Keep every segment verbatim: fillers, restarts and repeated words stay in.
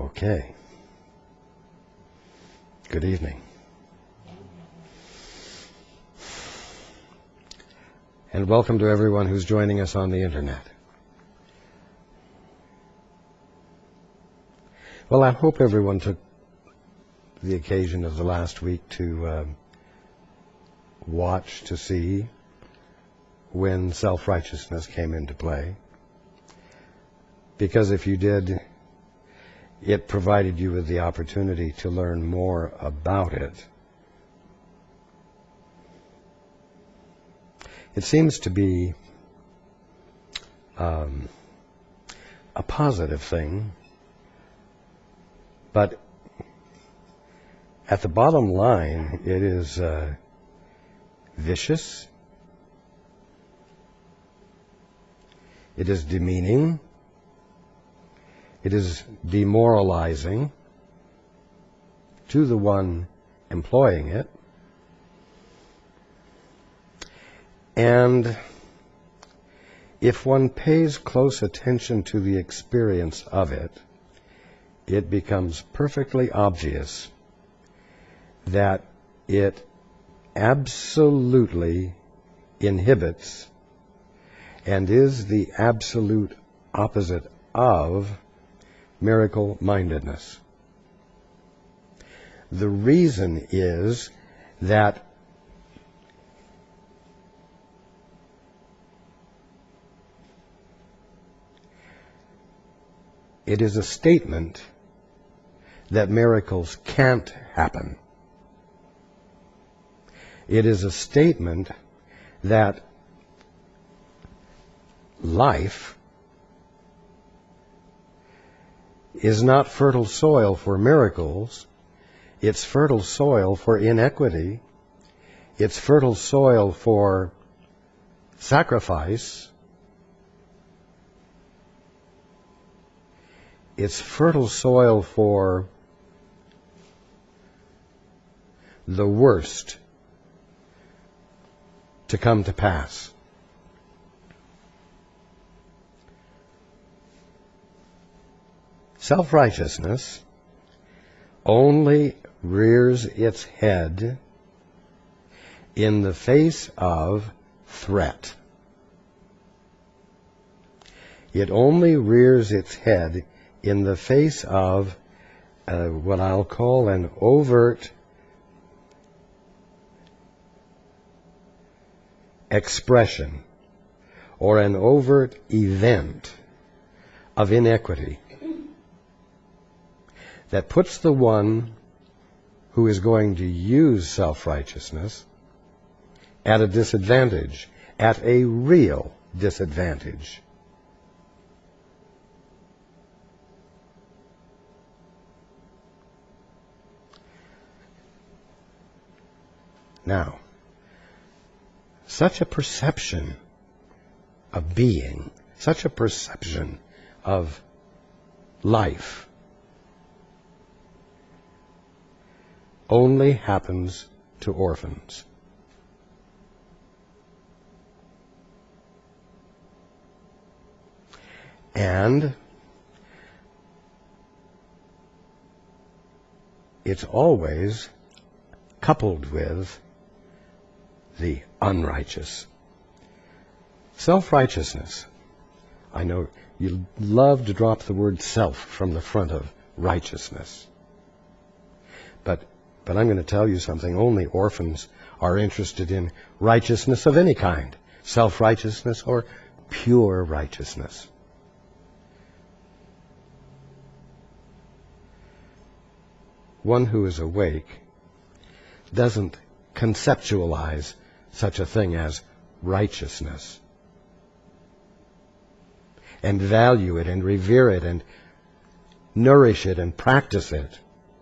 Okay. Good evening. And welcome to everyone who's joining us on the internet. Well, I hope everyone took the occasion of the last week to uh, watch to see when self-righteousness came into play. Because if you did, it provided you with the opportunity to learn more about it. It seems to be um, a positive thing, but at the bottom line, it is uh, vicious, it is demeaning, it is demoralizing to the one employing it, and if one pays close attention to the experience of it, it becomes perfectly obvious that it absolutely inhibits and is the absolute opposite of miracle-mindedness. The reason is that it is a statement that miracles can't happen. It is a statement that life is not fertile soil for miracles. It's fertile soil for inequity. It's fertile soil for sacrifice. It's fertile soil for the worst to come to pass. Self-righteousness only rears its head in the face of threat. It only rears its head in the face of uh, what I'll call an overt expression or an overt event of inequity that puts the one who is going to use self-righteousness at a disadvantage, at a real disadvantage. Now, such a perception of being, such a perception of life only happens to orphans. And it's always coupled with the unrighteous. Self-righteousness. I know you love to drop the word self from the front of righteousness. But but I'm going to tell you something. Only orphans are interested in righteousness of any kind. Self-righteousness or pure righteousness. One who is awake doesn't conceptualize such a thing as righteousness and value it and revere it and nourish it and practice it.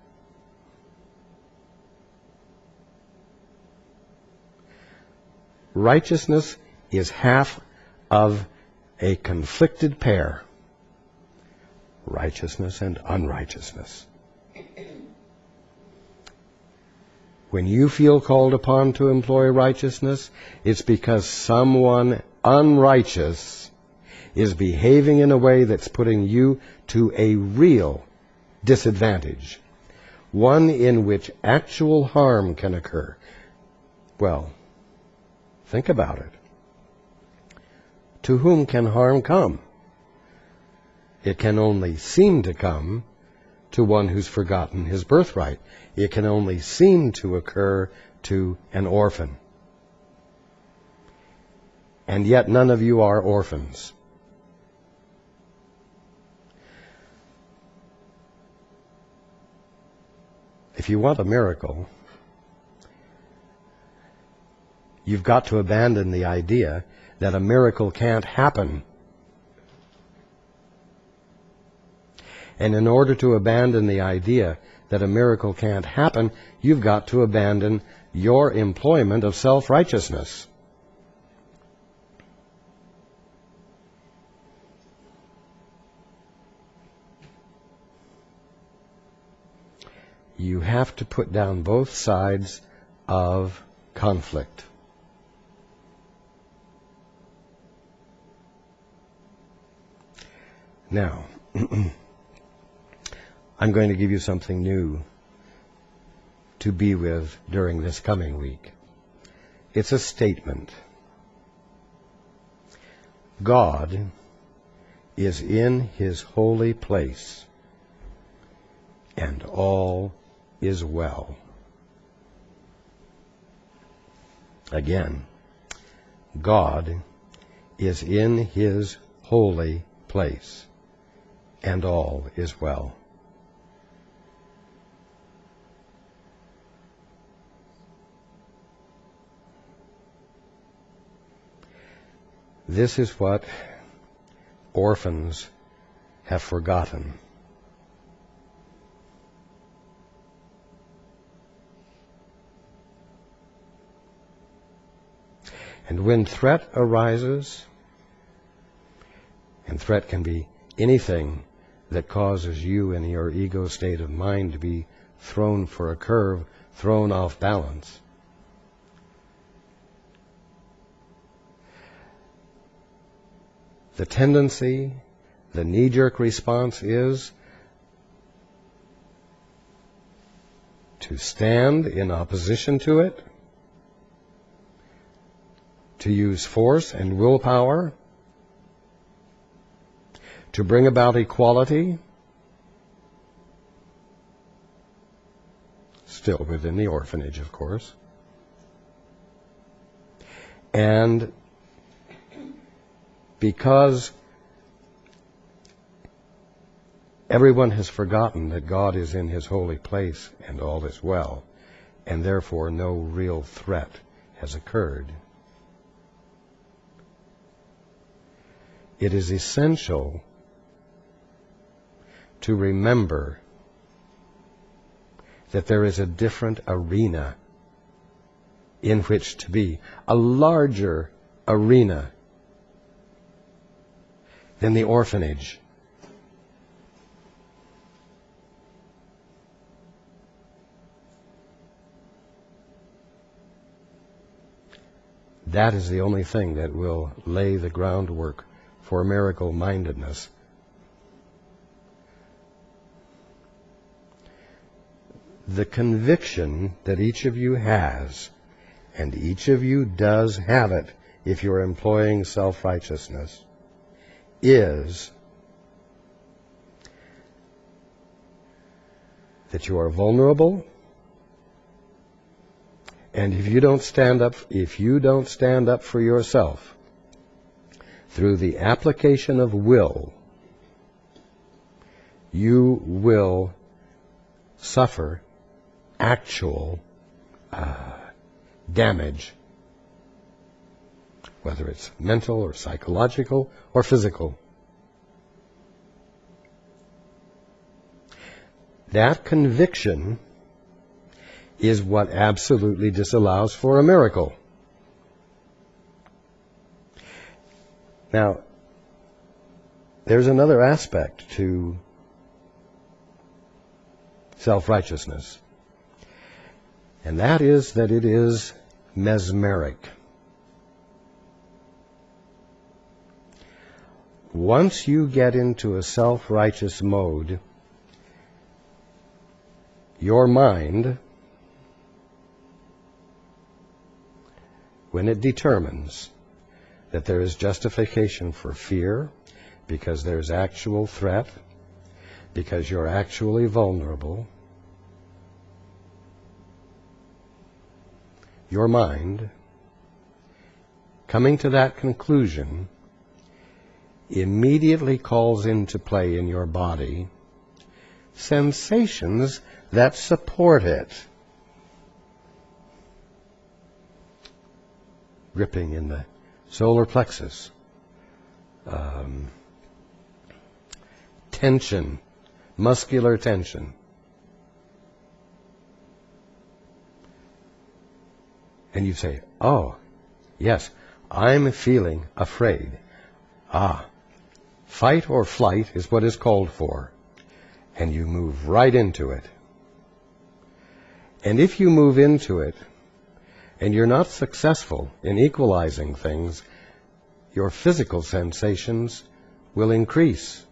Righteousness is half of a conflicted pair, righteousness and unrighteousness. When you feel called upon to employ righteousness, it's because someone unrighteous is behaving in a way that's putting you to a real disadvantage, one in which actual harm can occur. Well, think about it. To whom can harm come? It can only seem to come to one who's forgotten his birthright. It can only seem to occur to an orphan. And yet none of you are orphans. If you want a miracle, you've got to abandon the idea that a miracle can't happen. And in order to abandon the idea that a miracle can't happen, you've got to abandon your employment of self-righteousness. You have to put down both sides of conflict. Now, I'm going to give you something new to be with during this coming week. It's a statement. God is in His holy place, and all is well. Again, God is in His holy place, and all is well. This is what orphans have forgotten. And when threat arises, and threat can be anything that causes you in your ego state of mind to be thrown for a curve, thrown off balance, the tendency, the knee-jerk response is to stand in opposition to it, to use force and willpower, to bring about equality, still within the orphanage, of course, and because everyone has forgotten that God is in His holy place and all is well, and therefore no real threat has occurred, it is essential to remember that there is a different arena in which to be, a larger arena than the orphanage. That is the only thing that will lay the groundwork for miracle-mindedness. The conviction that each of you has, and each of you does have it if you're employing self-righteousness, is that you are vulnerable, and if you don't stand up, if you don't stand up for yourself through the application of will, you will suffer actual uh, damage, whether it's mental or psychological or physical. That conviction is what absolutely disallows for a miracle. Now, there's another aspect to self-righteousness, and that is that it is mesmeric. Once you get into a self-righteous mode, your mind, when it determines that there is justification for fear, because there's actual threat, because you're actually vulnerable, your mind, coming to that conclusion, immediately calls into play in your body sensations that support it. Gripping in the solar plexus, um, tension, muscular tension. And you say, oh, yes, I'm feeling afraid. Ah, fight or flight is what is called for. And you move right into it. And if you move into it, and you're not successful in equalizing things, your physical sensations will increase.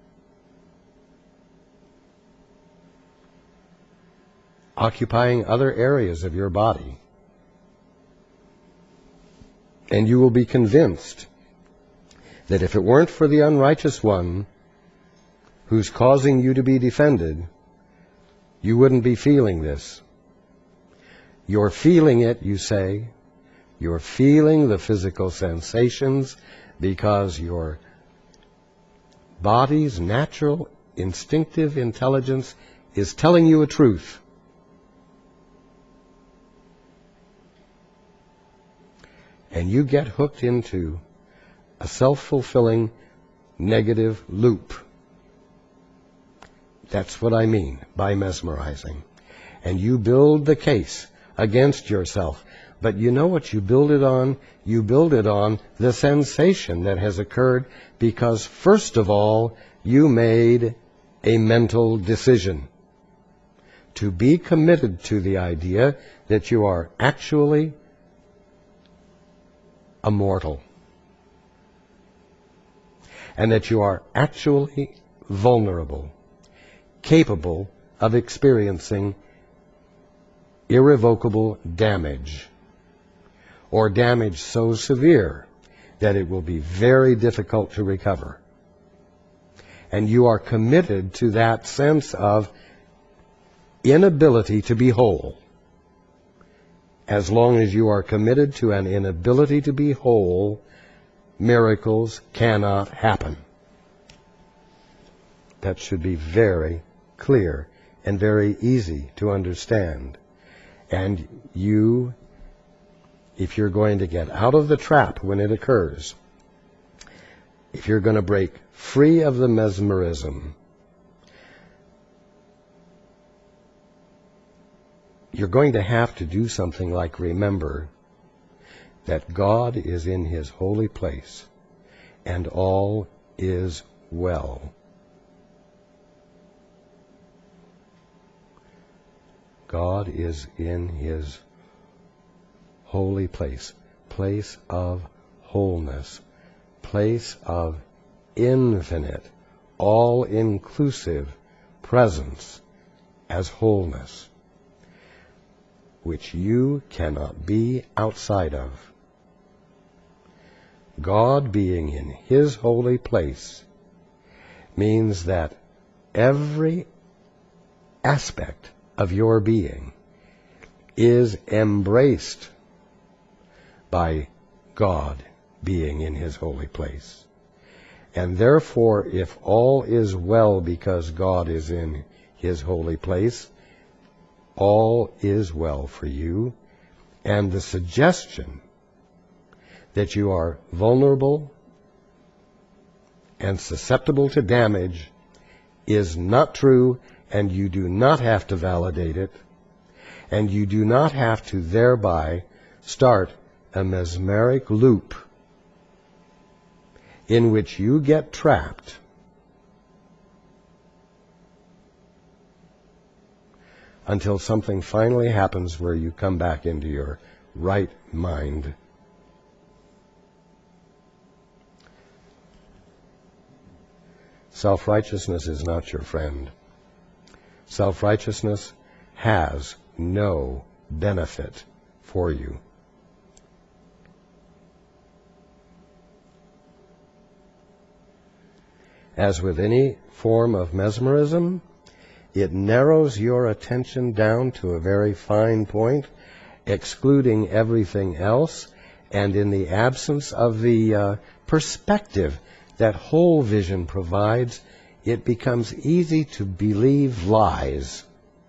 Occupying other areas of your body. And you will be convinced that if it weren't for the unrighteous one who's causing you to be defended, you wouldn't be feeling this. You're feeling it, you say. You're feeling the physical sensations because your body's natural, instinctive intelligence is telling you a truth. And you get hooked into a self-fulfilling negative loop. That's what I mean by mesmerizing. And you build the case against yourself. But you know what you build it on? You build it on the sensation that has occurred because, first of all, you made a mental decision to be committed to the idea that you are actually immortal and that you are actually vulnerable, capable of experiencing irrevocable damage, or damage so severe that it will be very difficult to recover. And you are committed to that sense of inability to be whole. As long as you are committed to an inability to be whole, miracles cannot happen. That should be very clear and very easy to understand. And you, if you're going to get out of the trap when it occurs, if you're going to break free of the mesmerism, you're going to have to do something like remember that God is in His holy place and all is well. God is in His holy place, place of wholeness, place of infinite, all-inclusive presence as wholeness, which you cannot be outside of. God being in His holy place means that every aspect of your being is embraced by God being in His holy place. And therefore, if all is well because God is in His holy place, all is well for you. And the suggestion that you are vulnerable and susceptible to damage is not true, and you do not have to validate it, and you do not have to thereby start a mesmeric loop in which you get trapped until something finally happens where you come back into your right mind. Self-righteousness is not your friend. Self-righteousness has no benefit for you. As with any form of mesmerism, it narrows your attention down to a very fine point, excluding everything else, and in the absence of the uh, perspective that whole vision provides, it becomes easy to believe lies,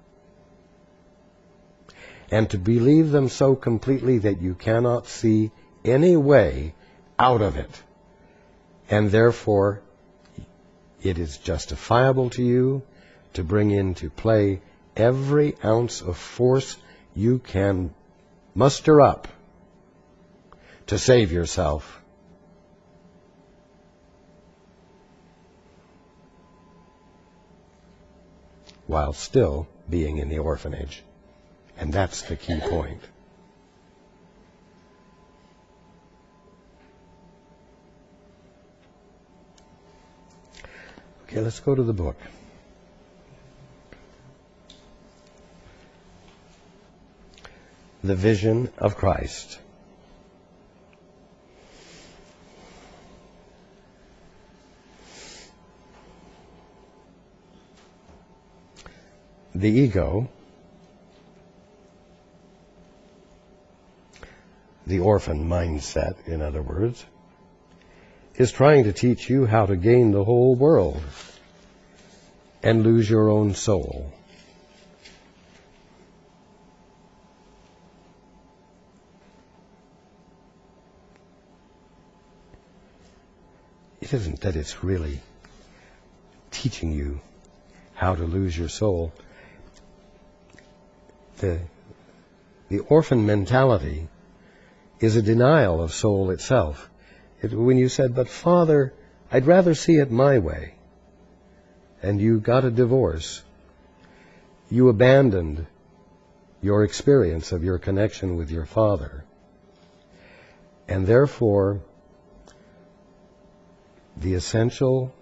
and to believe them so completely that you cannot see any way out of it. And therefore, it is justifiable to you to bring into play every ounce of force you can muster up to save yourself. While still being in the orphanage. And that's the key point. Okay, let's go to the book. The Vision of Christ. The ego, the orphan mindset, in other words, is trying to teach you how to gain the whole world and lose your own soul. It isn't that it's really teaching you how to lose your soul. The, the orphan mentality is a denial of soul itself. It, when you said, but Father, I'd rather see it my way, and you got a divorce, you abandoned your experience of your connection with your Father. And therefore, the essential,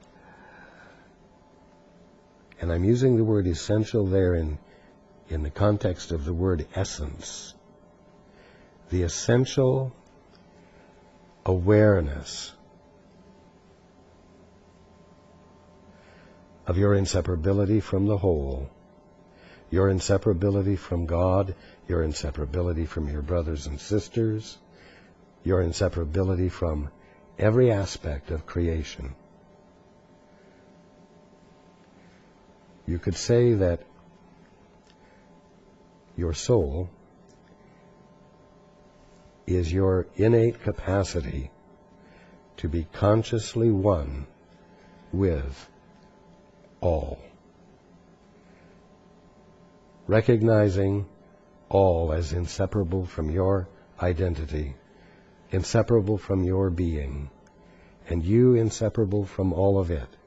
and I'm using the word essential there in, in the context of the word essence, the essential awareness of your inseparability from the whole, your inseparability from God, your inseparability from your brothers and sisters, your inseparability from every aspect of creation. You could say that your soul is your innate capacity to be consciously one with all. Recognizing all as inseparable from your identity, inseparable from your being, and you inseparable from all of it.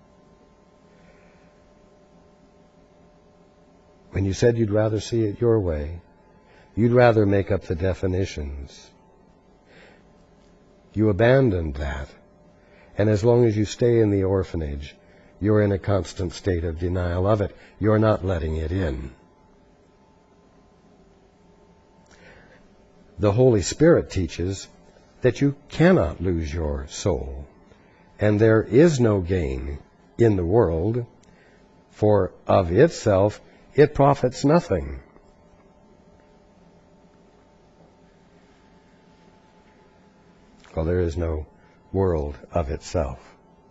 When you said you'd rather see it your way, you'd rather make up the definitions. You abandoned that. And as long as you stay in the orphanage, you're in a constant state of denial of it. You're not letting it in. The Holy Spirit teaches that you cannot lose your soul, and there is no gain in the world, for of itself it profits nothing. Well, there is no world of itself.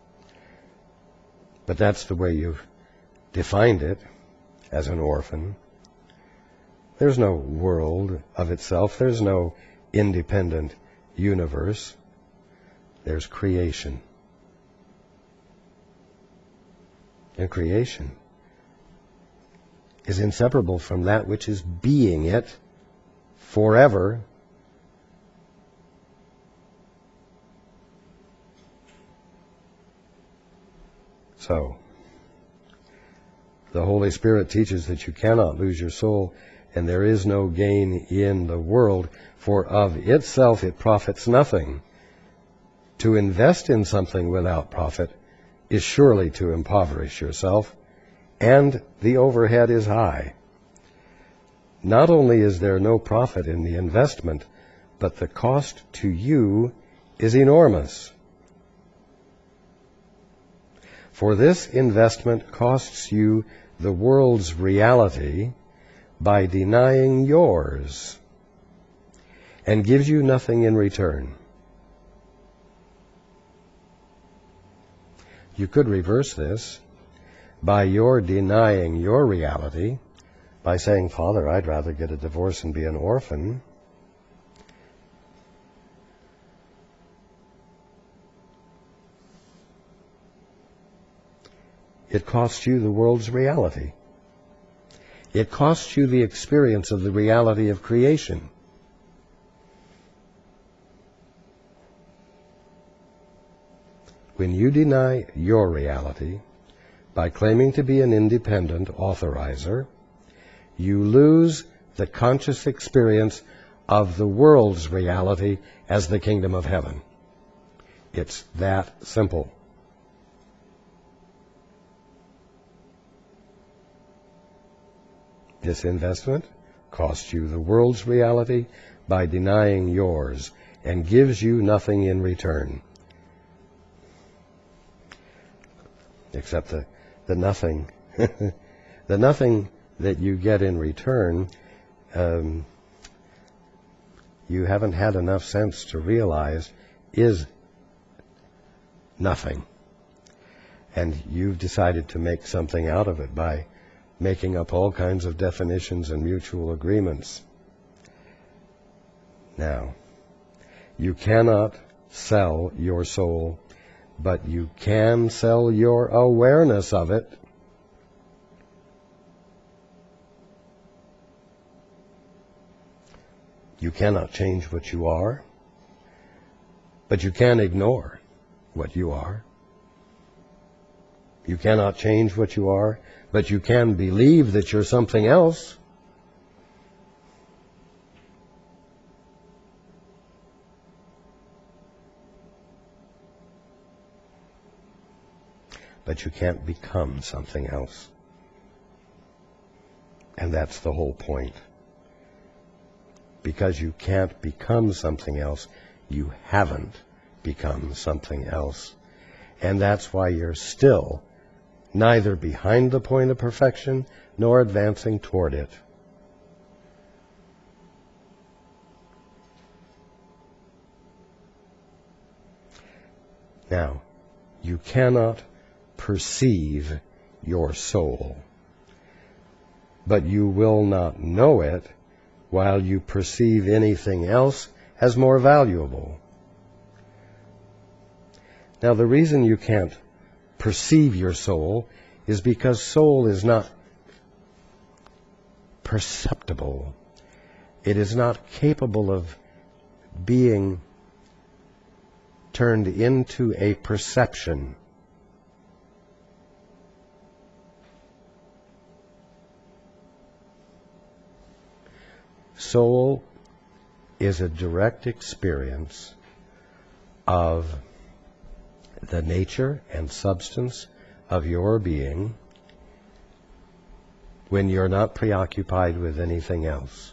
But that's the way you've defined it as an orphan. There's no world of itself. There's no independent universe. There's creation. And creation is inseparable from that which is being it forever. So, the Holy Spirit teaches that you cannot lose your soul, and there is no gain in the world, for of itself it profits nothing. To invest in something without profit is surely to impoverish yourself, and the overhead is high. not only is there no profit in the investment, but the cost to you is enormous. For this investment costs you the world's reality by denying yours, and gives you nothing in return. You could reverse this by your denying your reality, by saying, Father, I'd rather get a divorce and be an orphan. It costs you the world's reality. It costs you the experience of the reality of creation. When you deny your reality by claiming to be an independent authorizer, you lose the conscious experience of the world's reality as the kingdom of heaven. It's that simple. This investment costs you the world's reality by denying yours and gives you nothing in return. Except the, the nothing. The nothing that you get in return, um, you haven't had enough sense to realize is nothing. And you've decided to make something out of it by making up all kinds of definitions and mutual agreements. Now, you cannot sell your soul, but you can sell your awareness of it. You cannot change what you are, but you can ignore what you are. You cannot change what you are, but you can believe that you're something else. But you can't become something else. And that's the whole point. Because you can't become something else, you haven't become something else. And that's why you're still neither behind the point of perfection nor advancing toward it. Now, you cannot perceive your soul, but you will not know it while you perceive anything else as more valuable. Now, the reason you can't perceive your soul is because soul is not perceptible. It is not capable of being turned into a perception. Soul is a direct experience of the nature and substance of your being when you're not preoccupied with anything else.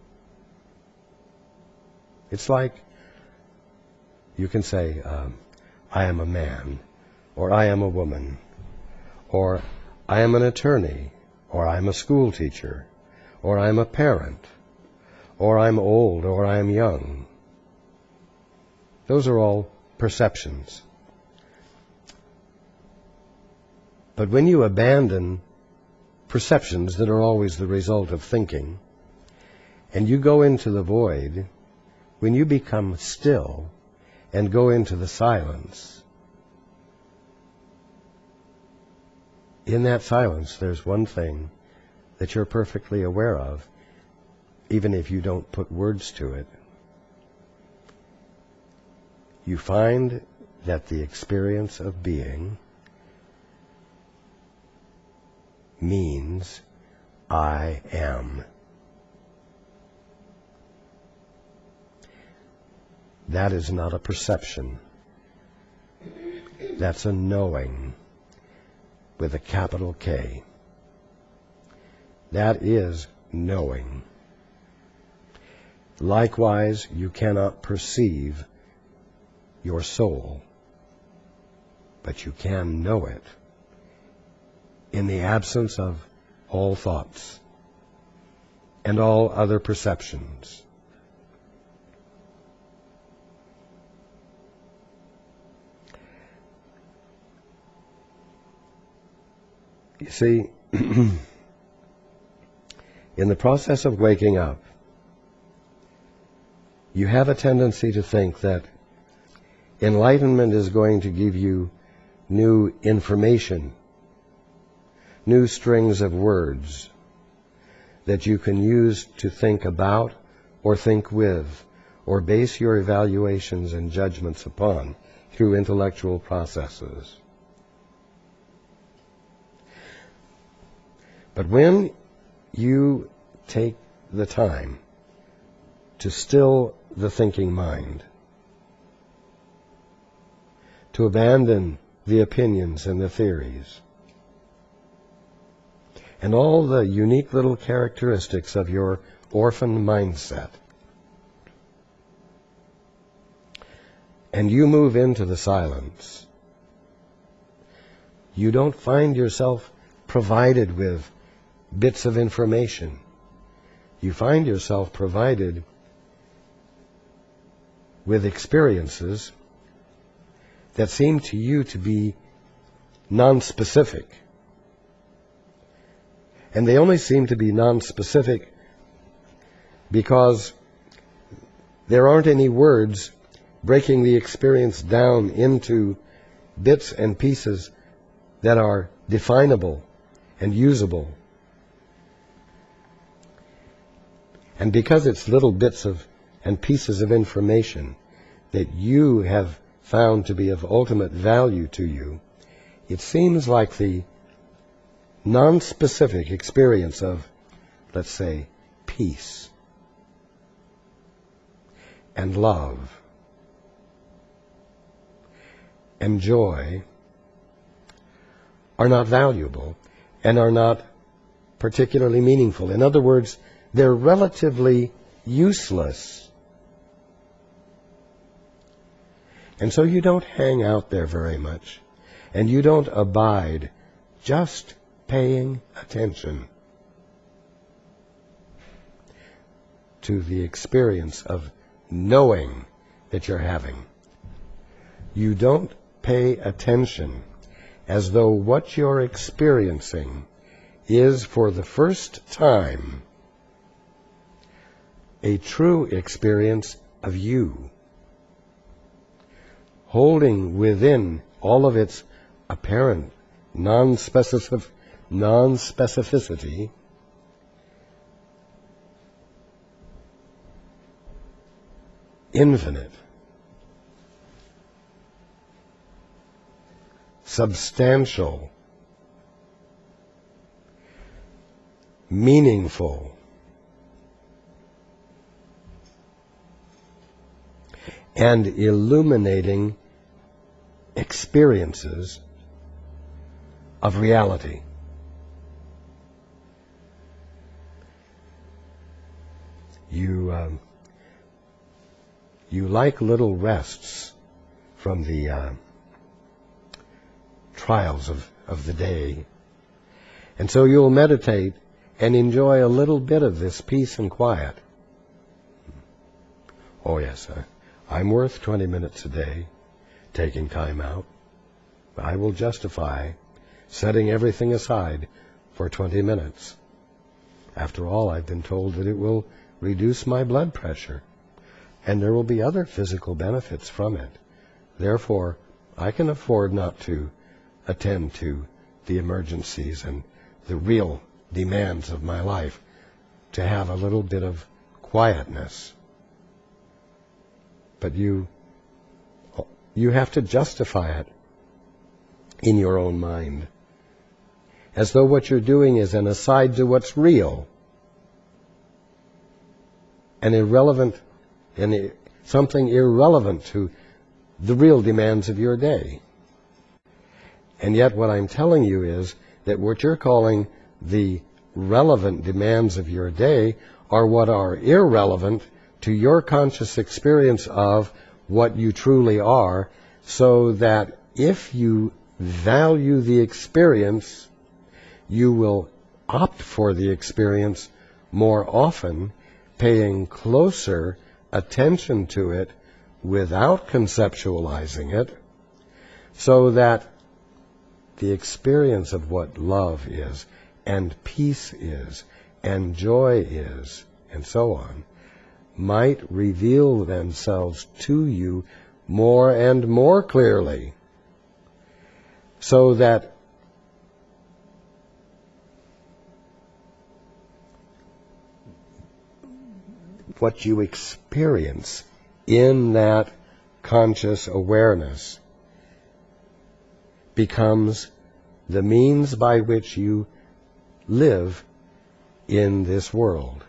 It's like you can say, um, I am a man, or I am a woman, or I am an attorney, or I'm a school teacher, or I'm a parent, or I'm old, or I'm young. Those are all perceptions. But when you abandon perceptions that are always the result of thinking, and you go into the void, when you become still and go into the silence, in that silence there's one thing that you're perfectly aware of, even if you don't put words to it. You find that the experience of being means I am. That is not a perception. That's a knowing with a capital K. That is knowing. Likewise, you cannot perceive your soul, but you can know it in the absence of all thoughts and all other perceptions. You see, in the process of waking up, you have a tendency to think that enlightenment is going to give you new information, new strings of words that you can use to think about or think with or base your evaluations and judgments upon through intellectual processes. But when you take the time to still the thinking mind, to abandon the opinions and the theories, and all the unique little characteristics of your orphan mindset, and you move into the silence, you don't find yourself provided with bits of information. You find yourself provided with experiences that seem to you to be non-specific. And they only seem to be non-specific because there aren't any words breaking the experience down into bits and pieces that are definable and usable. And because it's little bits of and pieces of information that you have found to be of ultimate value to you, it seems like the non-specific experience of, let's say, peace and love and joy are not valuable and are not particularly meaningful. In other words, they're relatively useless. And so you don't hang out there very much, and you don't abide just paying attention to the experience of knowing that you're having. You don't pay attention as though what you're experiencing is for the first time a true experience of you, holding within all of its apparent non-specific, non-specificity infinite, substantial, meaningful, and illuminating experiences of reality. You um, you like little rests from the uh, trials of, of the day, and so you'll meditate and enjoy a little bit of this peace and quiet. Oh yes, uh, I'm worth twenty minutes a day, taking time out. I will justify setting everything aside for twenty minutes. After all, I've been told that it will reduce my blood pressure, and there will be other physical benefits from it. Therefore, I can afford not to attend to the emergencies and the real demands of my life, to have a little bit of quietness. But you, you have to justify it in your own mind, as though what you're doing is an aside to what's real, and irrelevant, and something irrelevant to the real demands of your day. And yet what I'm telling you is that what you're calling the relevant demands of your day are what are irrelevant to your conscious experience of what you truly are, so that if you value the experience, you will opt for the experience more often, paying closer attention to it without conceptualizing it, so that the experience of what love is, and peace is, and joy is, and so on, might reveal themselves to you more and more clearly, so that what you experience in that conscious awareness becomes the means by which you live in this world.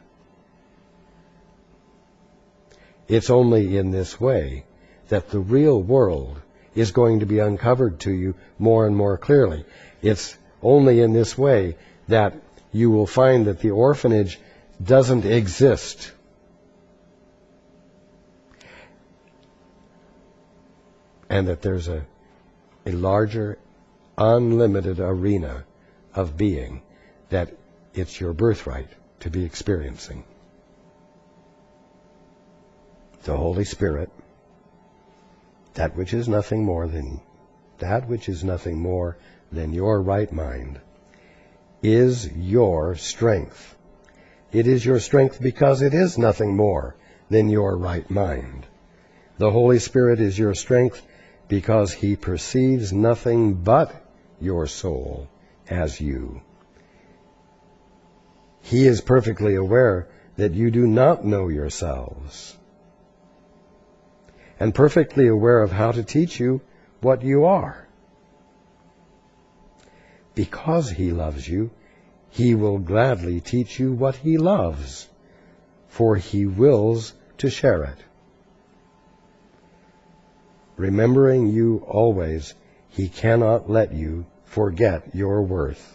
It's only in this way that the real world is going to be uncovered to you more and more clearly. It's only in this way that you will find that the orphanage doesn't exist. And that there's a, a larger, unlimited arena of being that it's your birthright to be experiencing. The Holy Spirit, that which is nothing more than that which is nothing more than your right mind, is your strength. It is your strength because it is nothing more than your right mind. The Holy Spirit is your strength because he perceives nothing but your soul as you. He is perfectly aware that you do not know yourselves, and perfectly aware of how to teach you what you are. Because he loves you, he will gladly teach you what he loves, for he wills to share it. Remembering you always, he cannot let you forget your worth.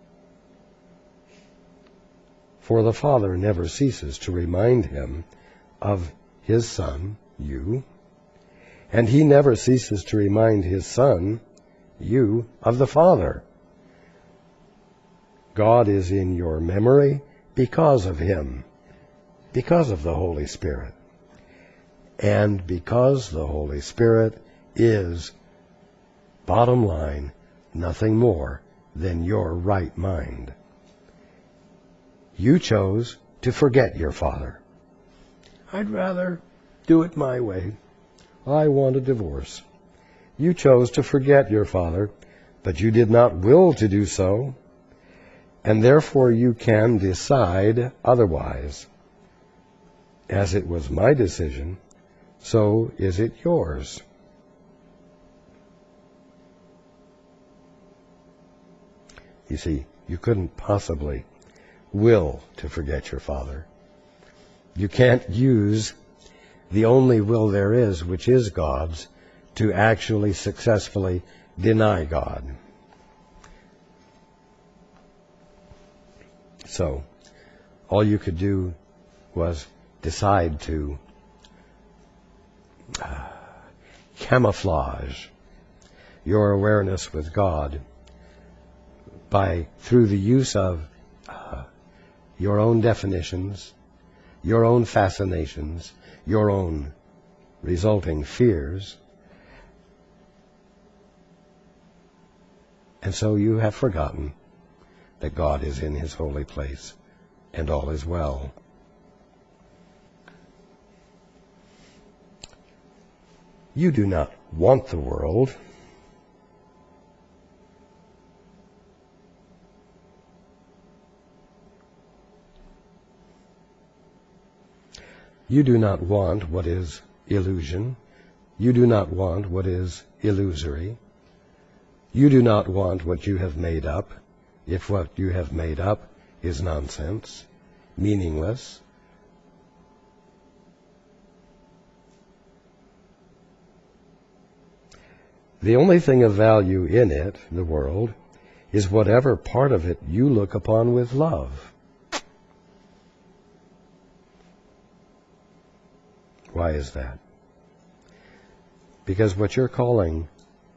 For the Father never ceases to remind him of his Son, you, and he never ceases to remind his Son, you, of the Father. God is in your memory because of him, because of the Holy Spirit. And because the Holy Spirit is, bottom line, nothing more than your right mind. You chose to forget your Father. I'd rather do it my way. I want a divorce. You chose to forget your Father, but you did not will to do so, and therefore you can decide otherwise. As it was my decision, so is it yours. You see, you couldn't possibly will to forget your Father. You can't use the only will there is, which is God's, to actually successfully deny God. So, all you could do was decide to uh, camouflage your awareness with God by, through the use of uh, your own definitions, your own fascinations, your own resulting fears. And so you have forgotten that God is in his holy place and all is well. You do not want the world. You do not want what is illusion. You do not want what is illusory. You do not want what you have made up, if what you have made up is nonsense, meaningless. The only thing of value in it, the world, is whatever part of it you look upon with love. Why is that? Because what you're calling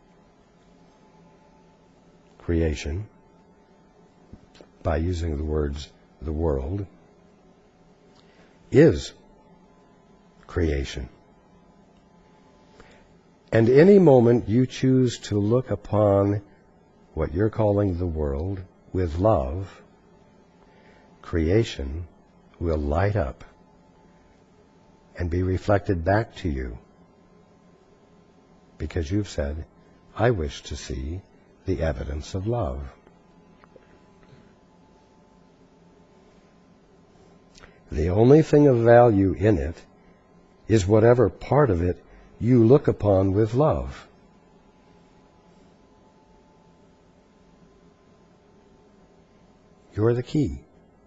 creation, by using the words the world, is creation. And any moment you choose to look upon what you're calling the world with love, creation will light up and be reflected back to you, because you've said, I wish to see the evidence of love. The only thing of value in it is whatever part of it you look upon with love. You're the key.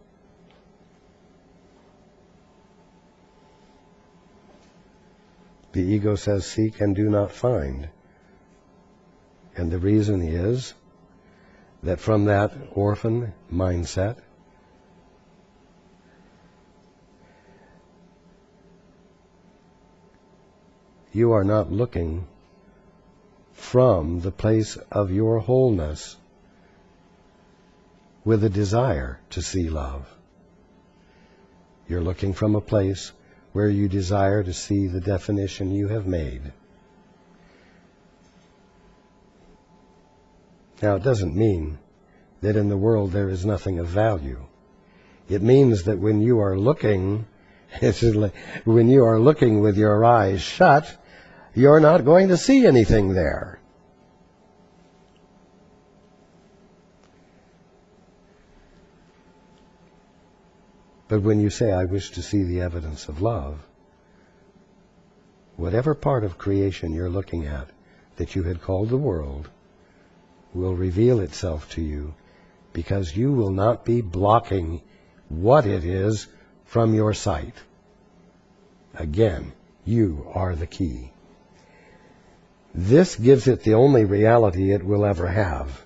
The ego says, seek and do not find. And the reason is that from that orphan mindset, you are not looking from the place of your wholeness with a desire to see love. You're looking from a place where you desire to see the definition you have made. Now, it doesn't mean that in the world there is nothing of value. It means that when you are looking, when you are looking with your eyes shut, you're not going to see anything there. But when you say, I wish to see the evidence of love, whatever part of creation you're looking at that you had called the world will reveal itself to you, because you will not be blocking what it is from your sight. Again, you are the key. This gives it the only reality it will ever have.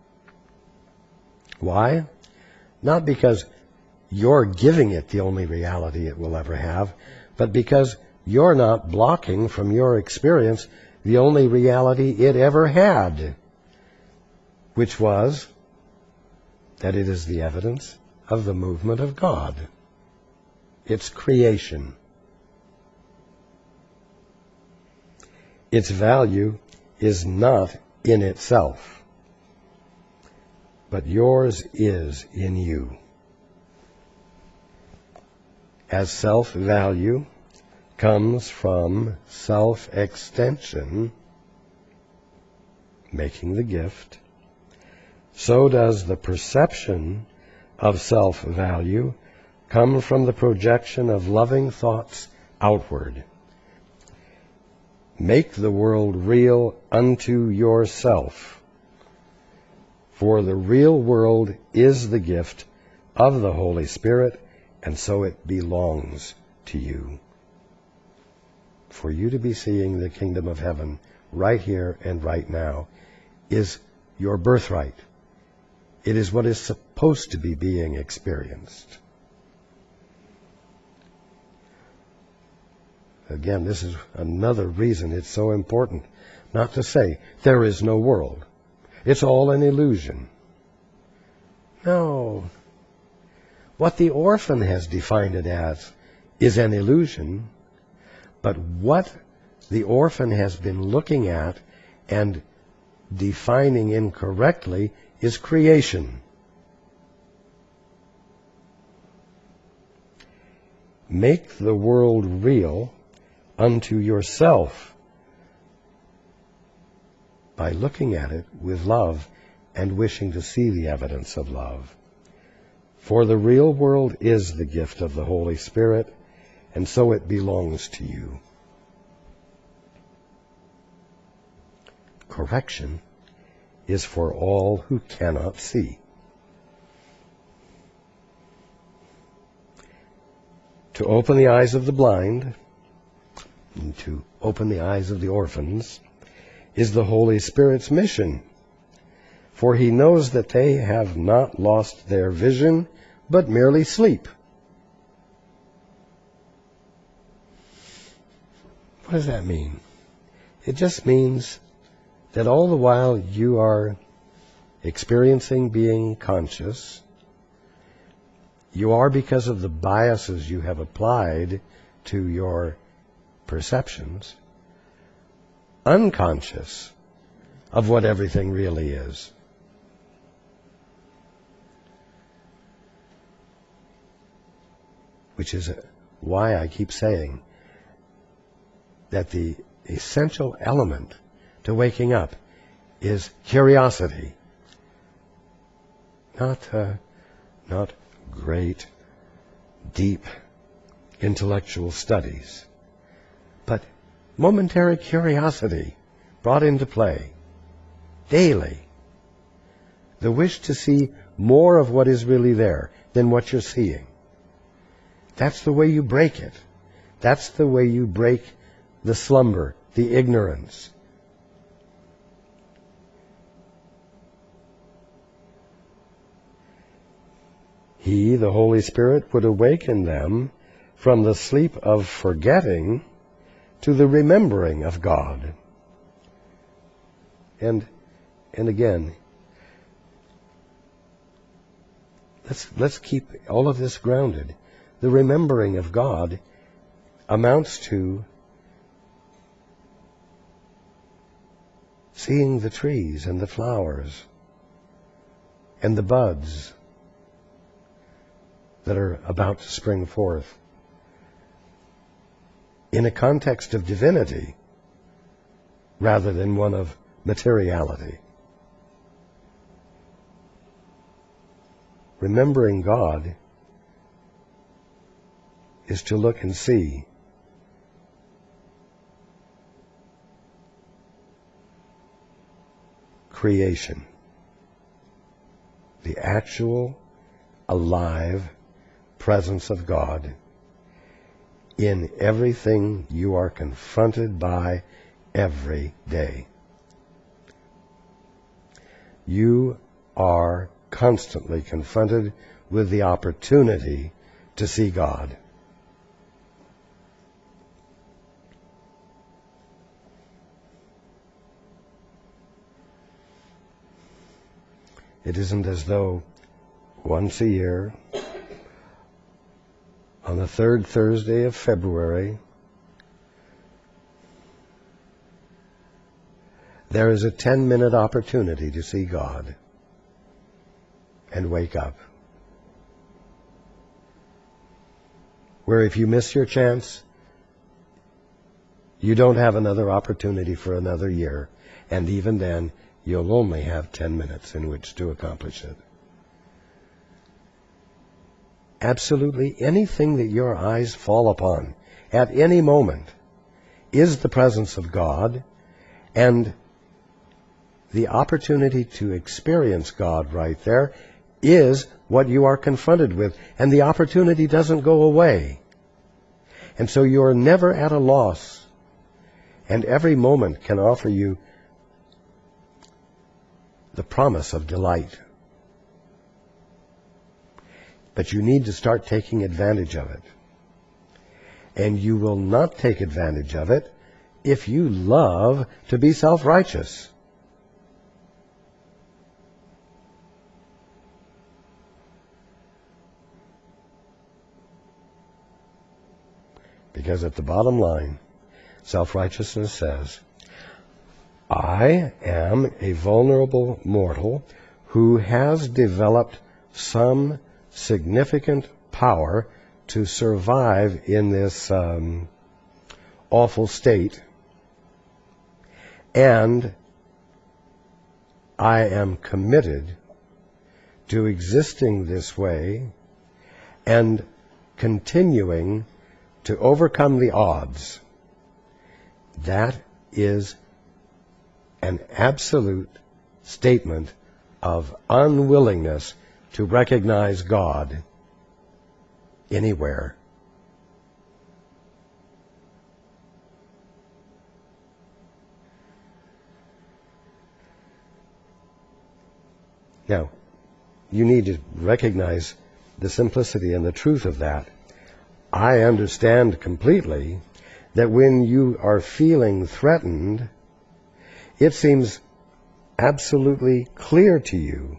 Why? Not because you're giving it the only reality it will ever have, but because you're not blocking from your experience the only reality it ever had, which was that it is the evidence of the movement of God. It's creation. Its value is not in itself, but yours is in you. As self-value comes from self-extension, making the gift, so does the perception of self-value come from the projection of loving thoughts outward. Make the world real unto yourself, for the real world is the gift of the Holy Spirit, and so it belongs to you. For you to be seeing the kingdom of heaven right here and right now is your birthright. It is what is supposed to be being experienced. Again, this is another reason it's so important not to say, there is no world. It's all an illusion. No. What the orphan has defined it as is an illusion, but what the orphan has been looking at and defining incorrectly is creation. Make the world real unto yourself by looking at it with love and wishing to see the evidence of love. For the real world is the gift of the Holy Spirit, and so it belongs to you. Correction is for all who cannot see. To open the eyes of the blind, and to open the eyes of the orphans, is the Holy Spirit's mission. For he knows that they have not lost their vision, but merely sleep. What does that mean? It just means that all the while you are experiencing being conscious, you are, because of the biases you have applied to your perceptions, unconscious of what everything really is. Which is why I keep saying that the essential element to waking up is curiosity. Not, uh, not great, deep intellectual studies, but momentary curiosity brought into play daily. The wish to see more of what is really there than what you're seeing. That's the way you break it. That's the way you break the slumber, the ignorance. He, the Holy Spirit, would awaken them from the sleep of forgetting to the remembering of God. And and again, let's let's keep all of this grounded. The remembering of God amounts to seeing the trees and the flowers and the buds that are about to spring forth in a context of divinity rather than one of materiality. Remembering God is to look and see creation, the actual, alive presence of God in everything you are confronted by every day. You are constantly confronted with the opportunity to see God. It isn't as though once a year, on the third Thursday of February, there is a ten-minute opportunity to see God and wake up. Where if you miss your chance, you don't have another opportunity for another year, and even then, you'll only have ten minutes in which to accomplish it. Absolutely anything that your eyes fall upon at any moment is the presence of God, and the opportunity to experience God right there is what you are confronted with, and the opportunity doesn't go away. And so you're never at a loss, and every moment can offer you the promise of delight. But you need to start taking advantage of it. And you will not take advantage of it if you love to be self-righteous. Because at the bottom line, self-righteousness says, I am a vulnerable mortal who has developed some significant power to survive in this um, awful state, and I am committed to existing this way and continuing to overcome the odds. That is an absolute statement of unwillingness to recognize God anywhere. Now, you need to recognize the simplicity and the truth of that. I understand completely that when you are feeling threatened, it seems absolutely clear to you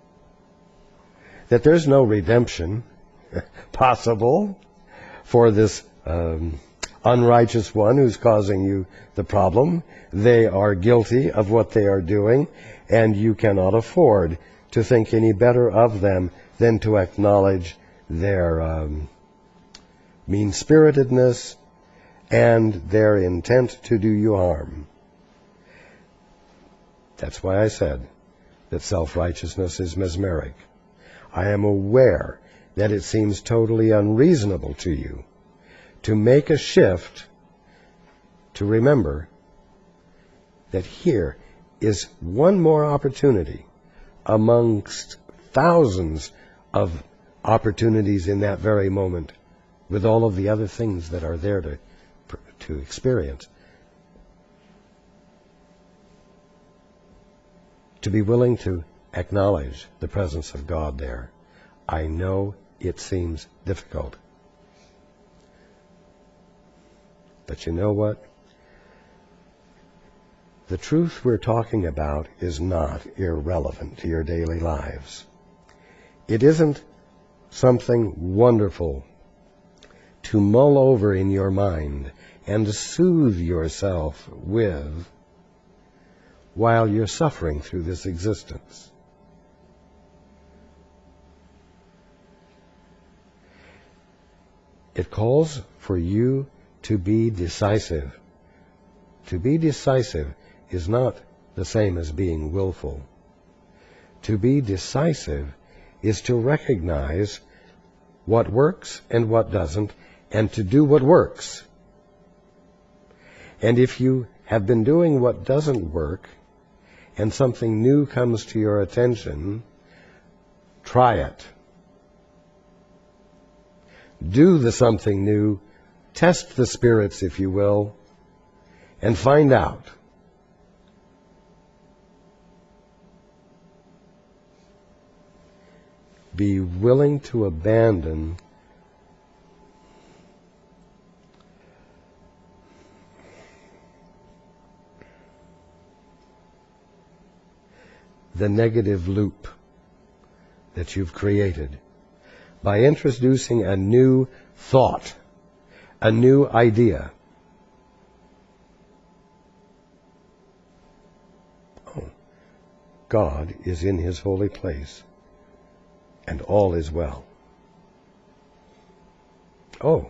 that there's no redemption possible for this um, unrighteous one who's causing you the problem. They are guilty of what they are doing, and you cannot afford to think any better of them than to acknowledge their um, mean-spiritedness and their intent to do you harm. That's why I said that self-righteousness is mesmeric. I am aware that it seems totally unreasonable to you to make a shift to remember that here is one more opportunity amongst thousands of opportunities in that very moment, with all of the other things that are there to to experience. To be willing to acknowledge the presence of God there. I know it seems difficult. But you know what? The truth we're talking about is not irrelevant to your daily lives. It isn't something wonderful to mull over in your mind and soothe yourself with while you're suffering through this existence. It calls for you to be decisive. To be decisive is not the same as being willful. To be decisive is to recognize what works and what doesn't, and to do what works. And if you have been doing what doesn't work, and something new comes to your attention, try it. Do the something new, test the spirits, if you will, and find out. Be willing to abandon the negative loop that you've created by introducing a new thought, a new idea. Oh, God is in His holy place, and all is well. Oh,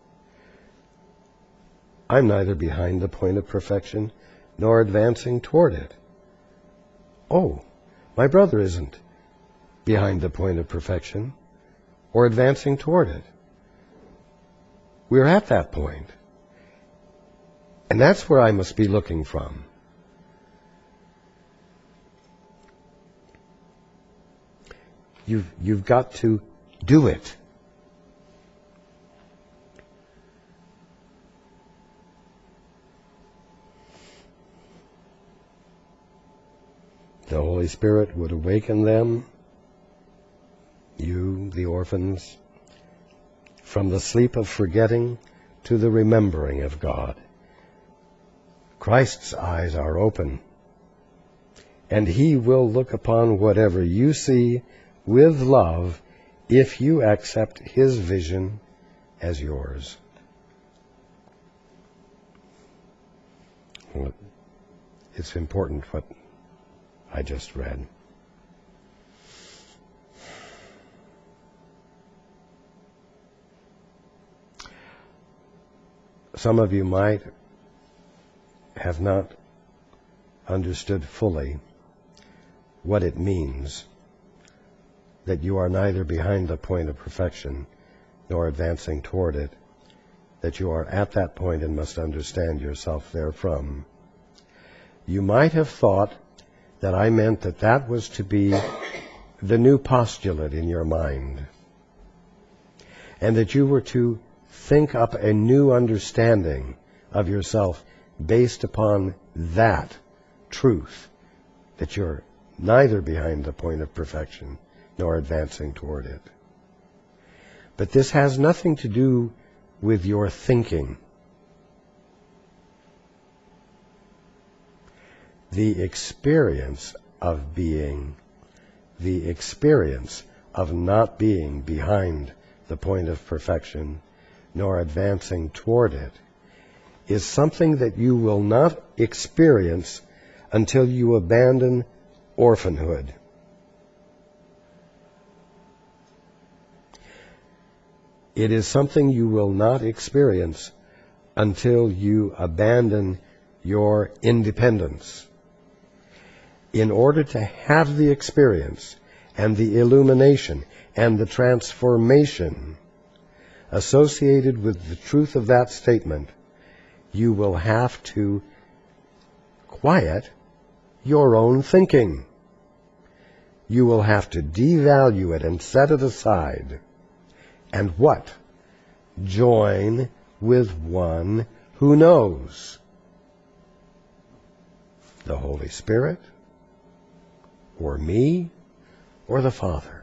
I'm neither behind the point of perfection nor advancing toward it. Oh, my brother isn't behind the point of perfection or advancing toward it. We're at that point. And that's where I must be looking from. You've, you've got to do it. The Holy Spirit would awaken them, you, the orphans, from the sleep of forgetting to the remembering of God. Christ's eyes are open, and He will look upon whatever you see with love if you accept His vision as yours. Well, it's important what I just read. Some of you might have not understood fully what it means that you are neither behind the point of perfection nor advancing toward it, that you are at that point and must understand yourself therefrom. You might have thought that I meant that that was to be the new postulate in your mind, and that you were to think up a new understanding of yourself based upon that truth, that you're neither behind the point of perfection nor advancing toward it. But this has nothing to do with your thinking. The experience of being, the experience of not being behind the point of perfection nor advancing toward it, is something that you will not experience until you abandon orphanhood. It is something you will not experience until you abandon your independence. In order to have the experience and the illumination and the transformation associated with the truth of that statement, you will have to quiet your own thinking. You will have to devalue it and set it aside. And what? Join with one who knows. The Holy Spirit, or me, or the Father.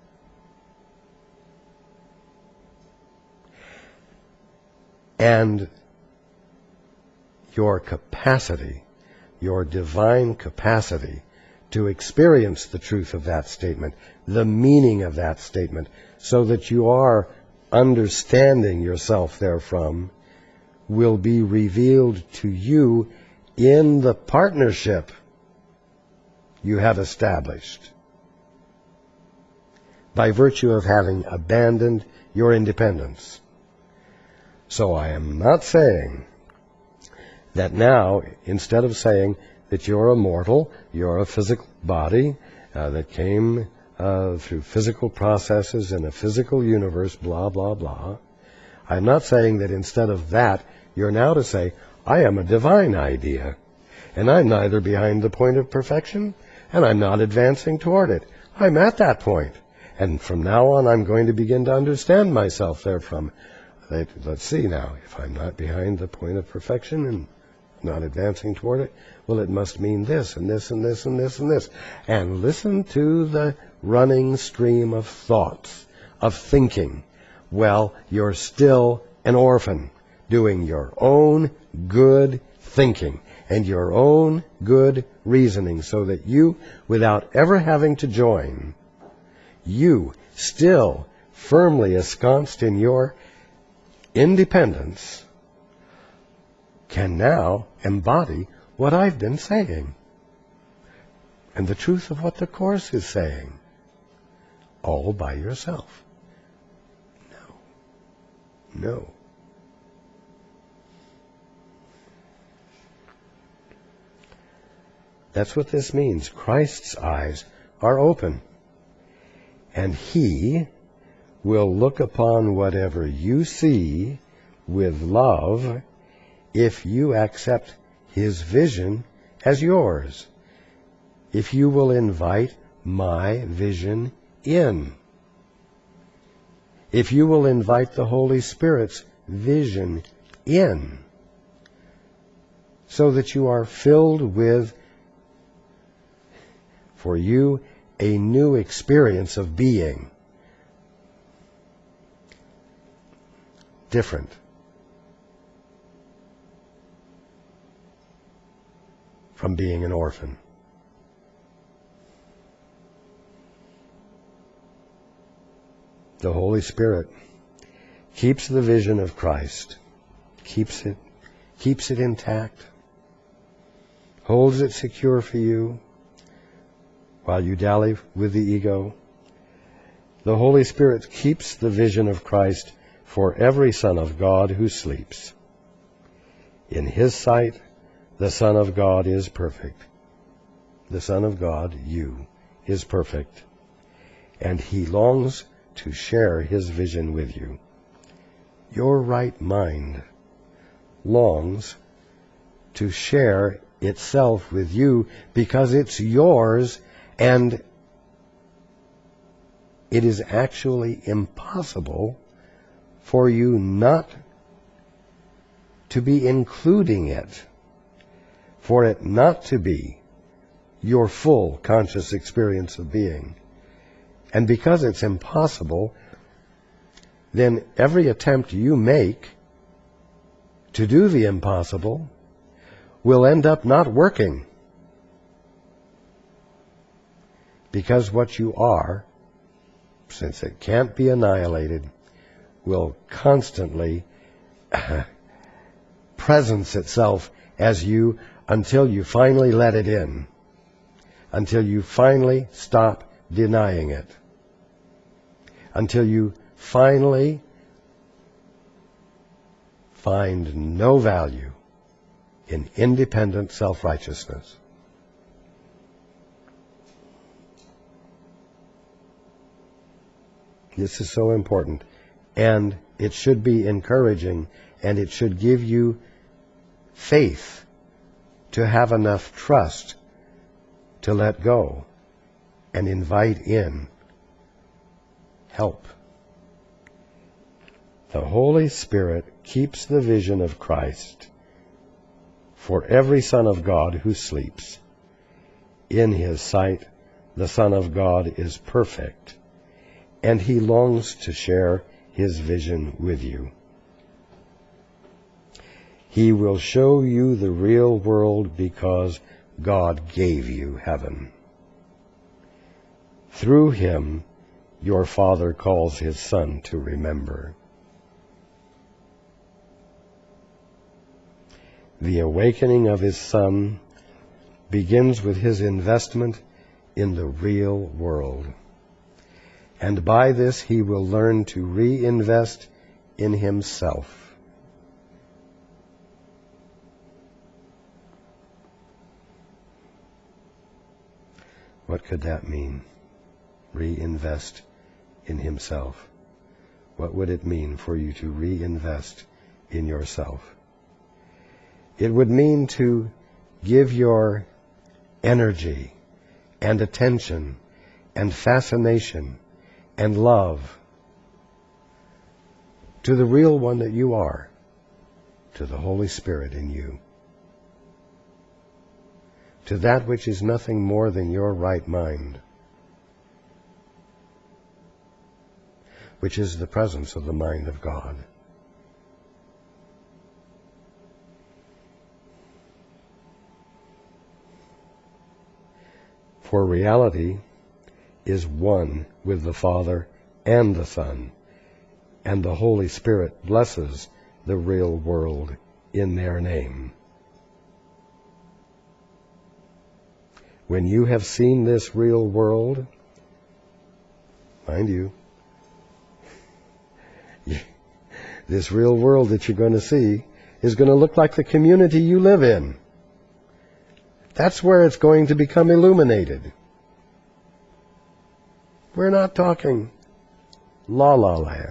And your capacity, your divine capacity to experience the truth of that statement, the meaning of that statement, so that you are understanding yourself therefrom, will be revealed to you in the partnership you have established by virtue of having abandoned your independence. So I am not saying that now, instead of saying that you're a mortal, you're a physical body uh, that came uh, through physical processes in a physical universe, blah, blah, blah, I'm not saying that instead of that, you're now to say, I am a divine idea, and I'm neither behind the point of perfection, and I'm not advancing toward it. I'm at that point, and from now on I'm going to begin to understand myself therefrom. Let's see now, if I'm not behind the point of perfection and not advancing toward it, well, it must mean this and this and this and this and this. And listen to the running stream of thoughts, of thinking. Well, you're still an orphan, doing your own good thinking and your own good reasoning, so that you, without ever having to join, you, still firmly ensconced in your independence, can now embody what I've been saying and the truth of what the Course is saying, all by yourself. No. No. That's what this means. Christ's eyes are open, and He will look upon whatever you see with love if you accept His vision as yours, if you will invite my vision in, if you will invite the Holy Spirit's vision in, so that you are filled with, for you, a new experience of being, different from being an orphan. The Holy Spirit keeps the vision of Christ, keeps it, keeps it intact, holds it secure for you while you dally with the ego. The Holy Spirit keeps the vision of Christ for every Son of God who sleeps. In His sight, the Son of God is perfect. The Son of God, you, is perfect. And He longs to share His vision with you. Your right mind longs to share itself with you because it's yours, and it is actually impossible for you not to be including it, for it not to be your full conscious experience of being. And because it's impossible, then every attempt you make to do the impossible will end up not working. Because what you are, since it can't be annihilated, will constantly presence itself as you until you finally let it in, until you finally stop denying it, until you finally find no value in independent self-righteousness. This is so important, and it should be encouraging, and it should give you faith to have enough trust to let go and invite in help. The Holy Spirit keeps the vision of Christ for every son of God who sleeps. In his sight, the Son of God is perfect, and he longs to share his vision with you. He will show you the real world because God gave you heaven. Through him, your Father calls his Son to remember. The awakening of his Son begins with his investment in the real world. And by this he will learn to reinvest in himself. What could that mean? Reinvest in himself. What would it mean for you to reinvest in yourself? It would mean to give your energy and attention and fascination and love to the real one that you are, to the Holy Spirit in you, to that which is nothing more than your right mind, which is the presence of the mind of God. For reality is one with the Father and the Son, and the Holy Spirit blesses the real world in their name. When you have seen this real world, mind you, this real world that you're going to see is going to look like the community you live in. That's where it's going to become illuminated. We're not talking La La Land.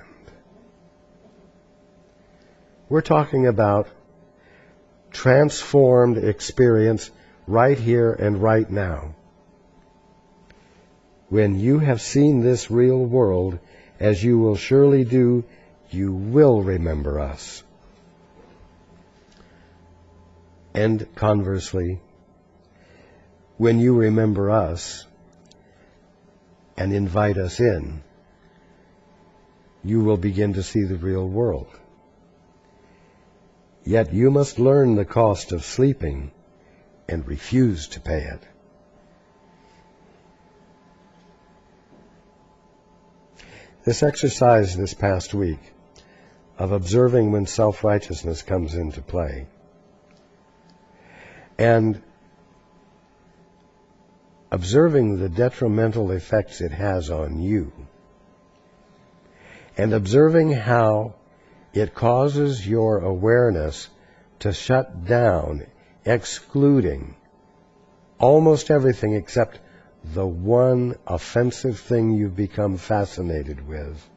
We're talking about transformed experience right here and right now. When you have seen this real world, as you will surely do, you will remember us. And conversely, when you remember us and invite us in, you will begin to see the real world. Yet you must learn the cost of sleeping and refuse to pay it. This exercise this past week of observing when self-righteousness comes into play and observing the detrimental effects it has on you, and observing how it causes your awareness to shut down, excluding almost everything except the one offensive thing you've become fascinated with.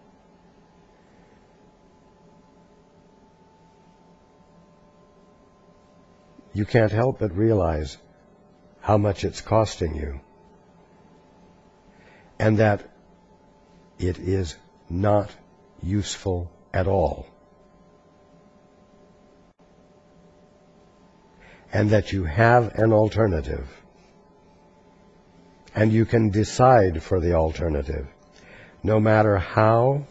You can't help but realize how much it's costing you, and that it is not useful at all, and that you have an alternative. And you can decide for the alternative. No matter how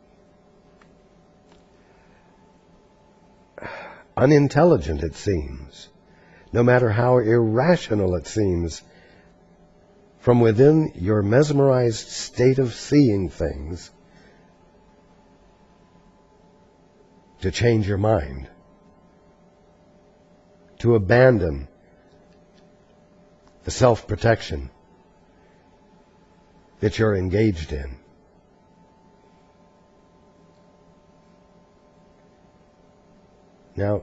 unintelligent it seems, no matter how irrational it seems, from within your mesmerized state of seeing things, to change your mind, to abandon the self-protection that you're engaged in. Now,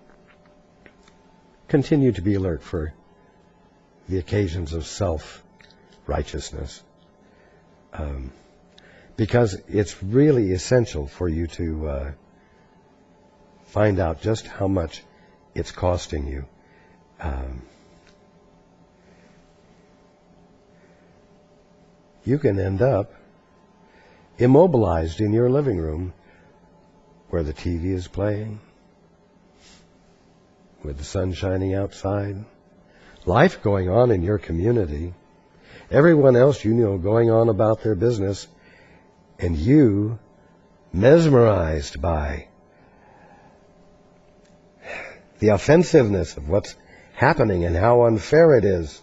continue to be alert for the occasions of self-righteousness, um, because it's really essential for you to uh, find out just how much it's costing you. Um, you can end up immobilized in your living room where the T V is playing, with the sun shining outside, life going on in your community, everyone else you know going on about their business, and you mesmerized by the offensiveness of what's happening and how unfair it is.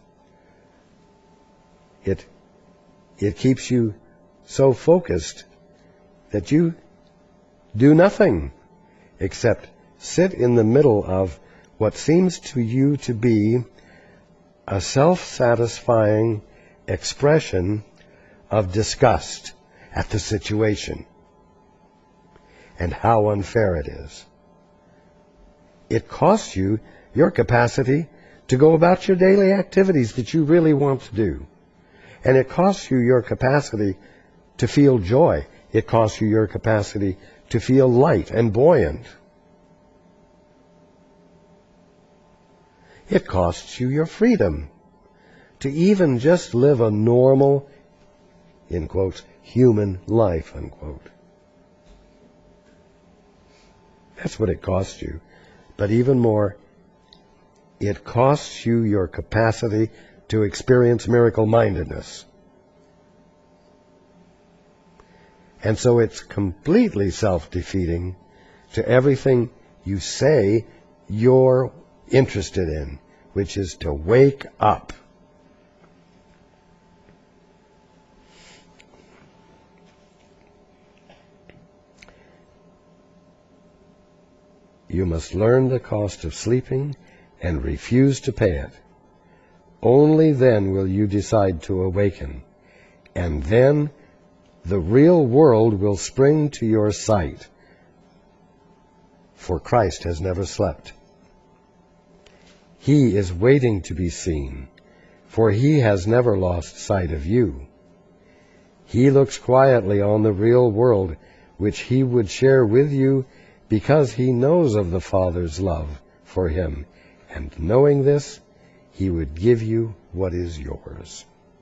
It, it keeps you so focused that you do nothing except sit in the middle of what seems to you to be a self-satisfying expression of disgust at the situation and how unfair it is. It costs you your capacity to go about your daily activities that you really want to do. And it costs you your capacity to feel joy. It costs you your capacity to feel light and buoyant. It costs you your freedom to even just live a normal, in quotes, human life, unquote. That's what it costs you. But even more, it costs you your capacity to experience miracle-mindedness. And so it's completely self-defeating to everything you say you're interested in, which is to wake up. You must learn the cost of sleeping and refuse to pay it. Only then will you decide to awaken, and then the real world will spring to your sight, for Christ has never slept. He is waiting to be seen, for he has never lost sight of you. He looks quietly on the real world, which he would share with you, because he knows of the Father's love for him, and knowing this, he would give you what is yours.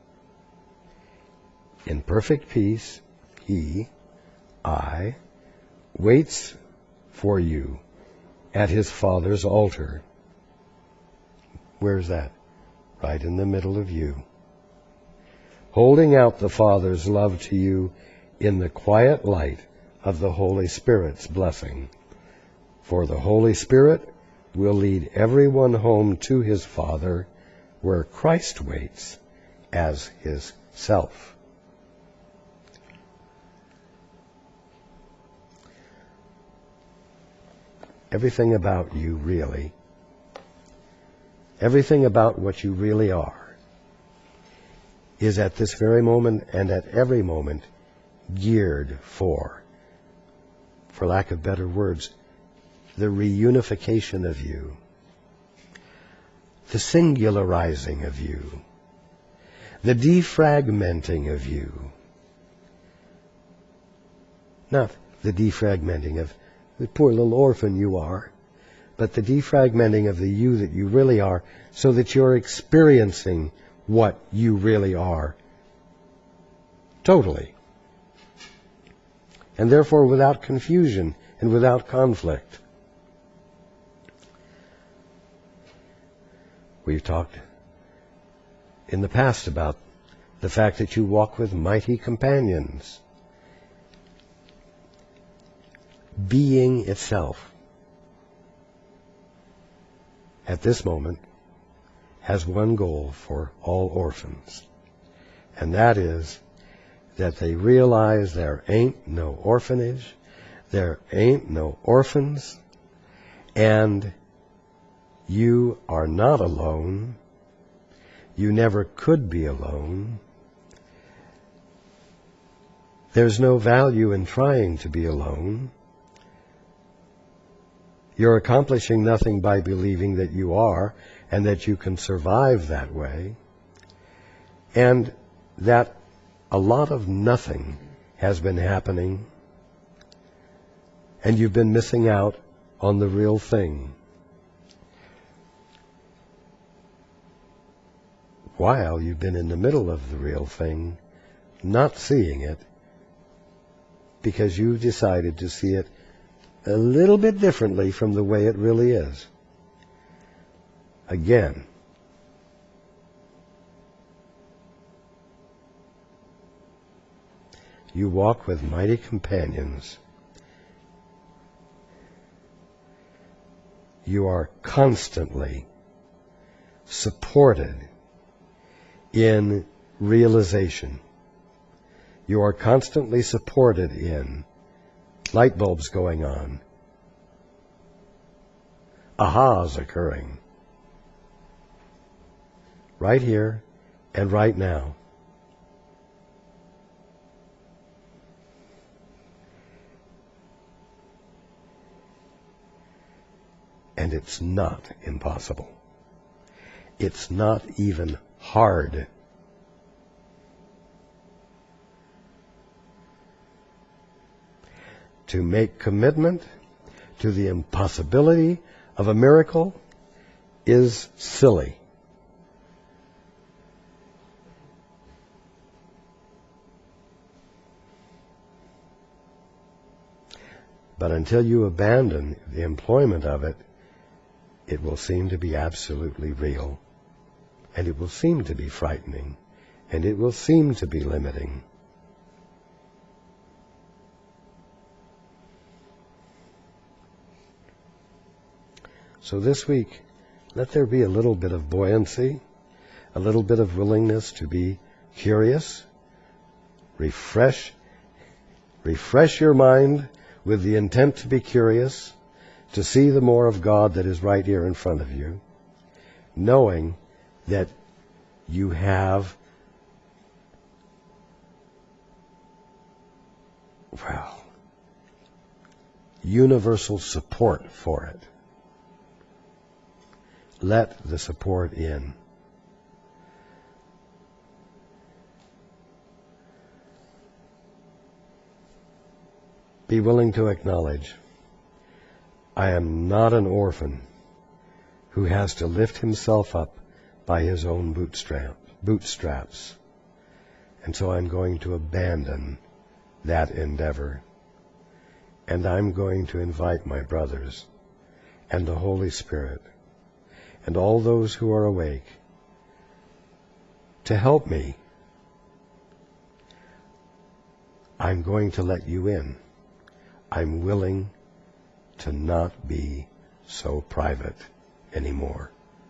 In perfect peace, he, I, waits for you at his Father's altar. Where's that? Right in the middle of you. Holding out the Father's love to you in the quiet light of the Holy Spirit's blessing. For the Holy Spirit will lead everyone home to his Father, where Christ waits as his self. Everything about you, really, everything about what you really are, is at this very moment and at every moment geared for, for lack of better words, the reunification of you, the singularizing of you, the defragmenting of you. Not the defragmenting of the poor little orphan you are, but the defragmenting of the you that you really are, so that you're experiencing what you really are totally, and therefore without confusion and without conflict. We've talked in the past about the fact that you walk with mighty companions. Being itself, at this moment, has one goal for all orphans, and that is that they realize there ain't no orphanage, there ain't no orphans, and you are not alone. You never could be alone. There's no value in trying to be alone. You're accomplishing nothing by believing that you are and that you can survive that way, and that a lot of nothing has been happening, and you've been missing out on the real thing. While you've been in the middle of the real thing, not seeing it, because you decided to see it a little bit differently from the way it really is. Again, you walk with mighty companions. You are constantly supported in realization. You are constantly supported in light bulbs going on, ahas occurring, right here and right now. And it's not impossible. It's not even hard. To make commitment to the impossibility of a miracle is silly. But until you abandon the employment of it, it will seem to be absolutely real, and it will seem to be frightening, and it will seem to be limiting. So this week, let there be a little bit of buoyancy, a little bit of willingness to be curious. Refresh, refresh your mind with the intent to be curious, to see the more of God that is right here in front of you, knowing that you have, well, universal support for it. Let the support in. Be willing to acknowledge, I am not an orphan who has to lift himself up by his own bootstrap, bootstraps. And so I'm going to abandon that endeavor. And I'm going to invite my brothers and the Holy Spirit and all those who are awake to help me. I'm going to let you in. I'm willing to not be so private anymore.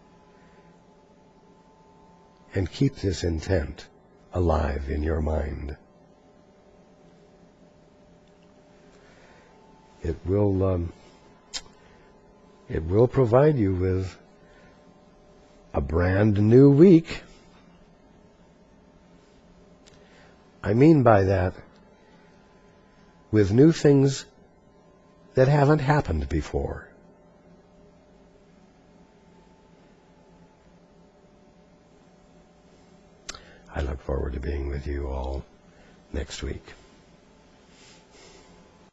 And keep this intent alive in your mind. It will, um, it will provide you with a brand new week. I mean by that, with new things that haven't happened before. I look forward to being with you all next week.